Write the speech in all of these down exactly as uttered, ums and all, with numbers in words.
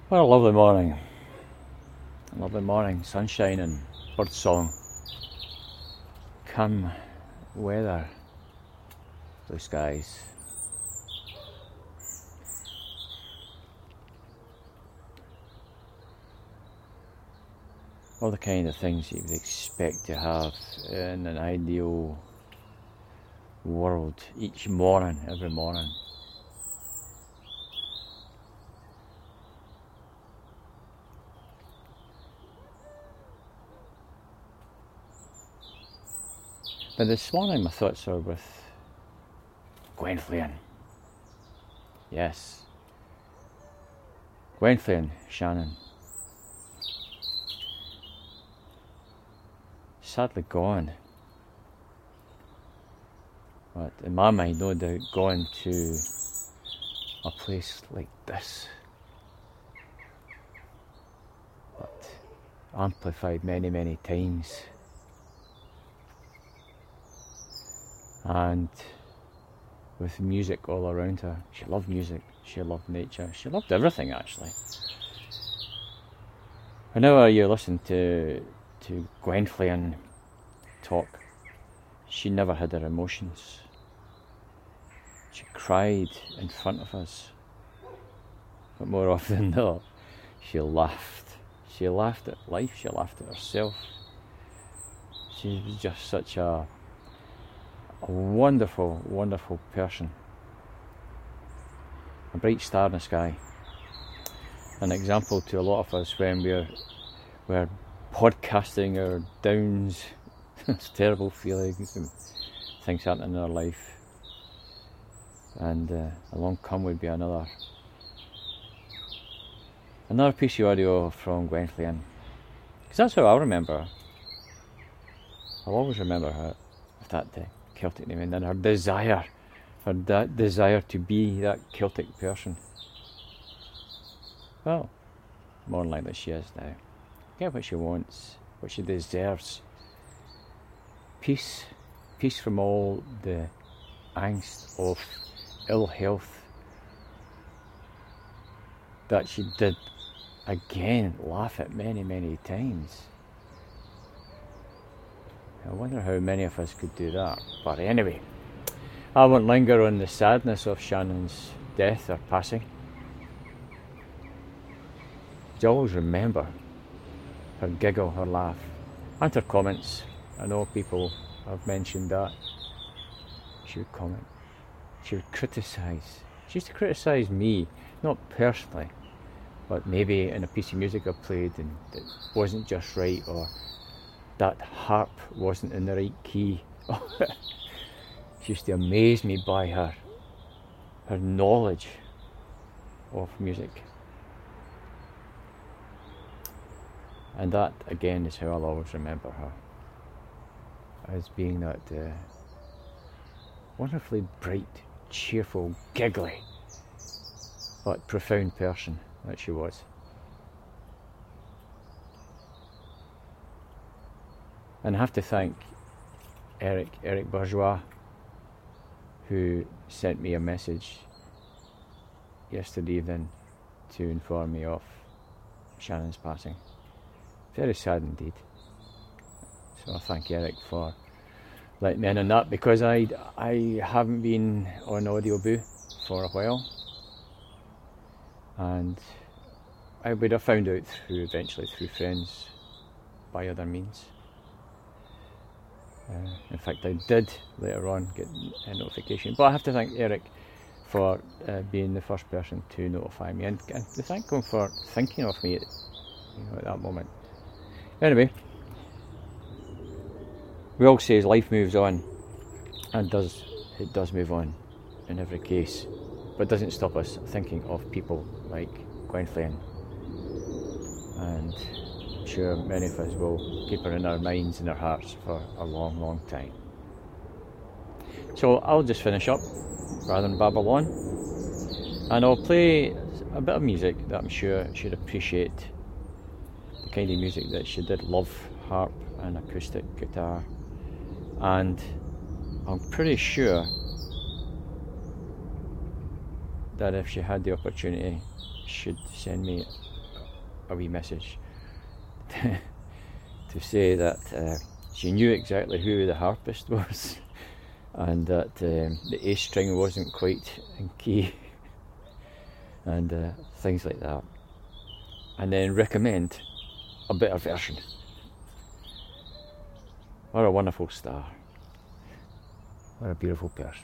What a lovely morning. A lovely morning, sunshine and bird song. Calm weather, blue skies. All the kind of things you would expect to have in an ideal world each morning, every morning. But this morning my thoughts are with Gwenflhian. Yes. Gwenflhian Shannon. Sadly gone. But in my mind, no doubt gone to a place like this. But amplified many, many times. And with music all around her. She loved music, she loved nature, she loved everything actually. Whenever you listen to to Gwenflhian talk, she never hid her emotions. She cried in front of us, but more often than not, she laughed. She laughed at life, she laughed at herself. She was just such a A wonderful, wonderful person. A bright star in the sky. An example to a lot of us when we're we're podcasting our downs, terrible feelings and things happening in our life. And uh, along come would be another another piece of audio from Gwenflhian. Because that's how I'll remember her. I'll always remember her with that day. Celtic name, and then her desire, her that desire to be that Celtic person. Well, more than likely she is now. Get what she wants, what she deserves. Peace, peace from all the angst of ill health that she did again laugh at many, many times. I wonder how many of us could do that. But anyway, I won't linger on the sadness of Shannon's death or passing. You always remember her giggle, her laugh, and her comments. I know people have mentioned that. She would comment. She would criticise. She used to criticise me, not personally, but maybe in a piece of music I played and it wasn't just right, or that harp wasn't in the right key. She used to amaze me by her her knowledge of music. And that again is how I'll always remember her, as being that uh, wonderfully bright, cheerful, giggly, but profound person that she was. And I have to thank Eric, Eric Bourgeois, who sent me a message yesterday evening to inform me of Shannon's passing. Very sad indeed. So I thank Eric for letting me in on that, because I, I haven't been on Audioboo for a while. And I would have found out through, eventually through friends, by other means. Uh, in fact, I did later on get a notification, but I have to thank Eric for uh, being the first person to notify me, and, and to thank him for thinking of me at, you know, at that moment. Anyway, we all say life moves on, and does it does move on in every case, but doesn't stop us thinking of people like Gwenflhian, and I'm sure many of us will keep her in our minds and our hearts for a long, long time. So I'll just finish up rather than babble on, and I'll play a bit of music that I'm sure she'd appreciate, the kind of music that she did love, harp and acoustic guitar, and I'm pretty sure that if she had the opportunity, she'd send me a wee message to say that uh, she knew exactly who the harpist was, and that um, the A string wasn't quite in key, and uh, things like that. And then recommend a better version. What a wonderful star. What a beautiful person.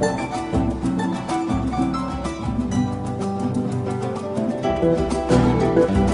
Thank you. you.